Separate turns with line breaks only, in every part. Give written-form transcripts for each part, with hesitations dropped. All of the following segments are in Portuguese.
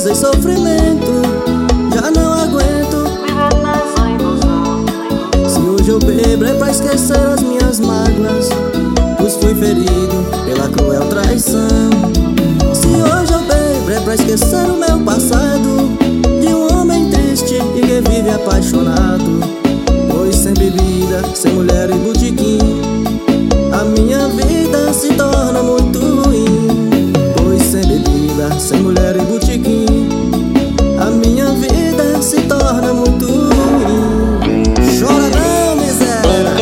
tristeza e sofrimento. Já não aguento
viver nessa ilusão.
se hoje eu bebo é pra esquecer as minhas mágoas, pois fui ferido pela cruel traição. Se hoje eu bebo é pra esquecer o meu passado, de um homem triste e que vive apaixonado. Pois sem bebida, sem mulher e botequim, a minha vida se torna muito ruim. Pois sem bebida, sem mulher e botequim, a minha vida se torna muito ruim. Chora não, miséria.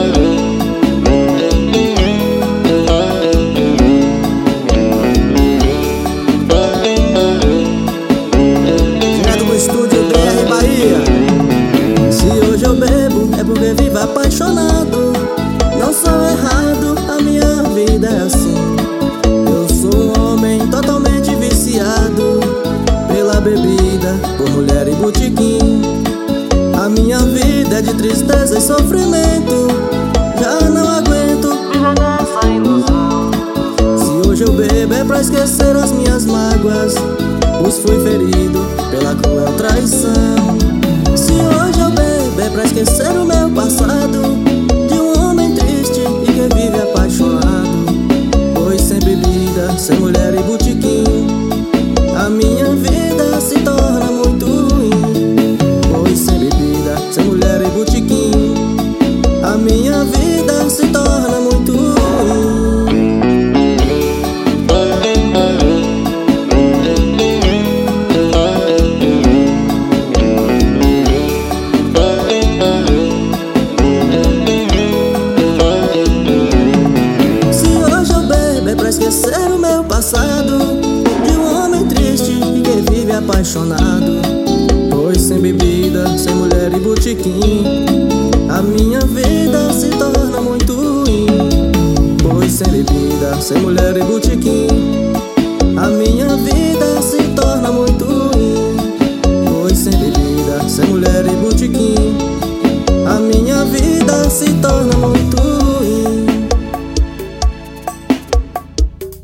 Direto do estúdio BR Bahia. Se hoje eu bebo é porque vivo apaixonado. Não sou errado, a minha vida é assim. Eu sou um homem totalmente viciado pela bebida, por mulher e botequim. A minha vida é de tristeza e sofrimento. Já não aguento
Viver nessa ilusão.
se hoje eu bebo é pra esquecer as minhas mágoas, pois fui ferido pela cruel traição. Se hoje eu bebo é pra esquecer o meu passado, de um homem triste e que vive apaixonado. Pois sem bebida, sem mulher e botequim, a minha vida se torna muito ruim. Pois sem bebida, sem mulher e botequim, a minha vida se torna muito ruim. Esquecer o meu passado, de um homem triste e que vive apaixonado. Pois sem bebida, sem mulher e botequim, a minha vida se torna muito ruim. Pois sem bebida, sem mulher e botequim, a minha vida se torna muito ruim. Pois sem bebida, sem mulher e botequim, a minha vida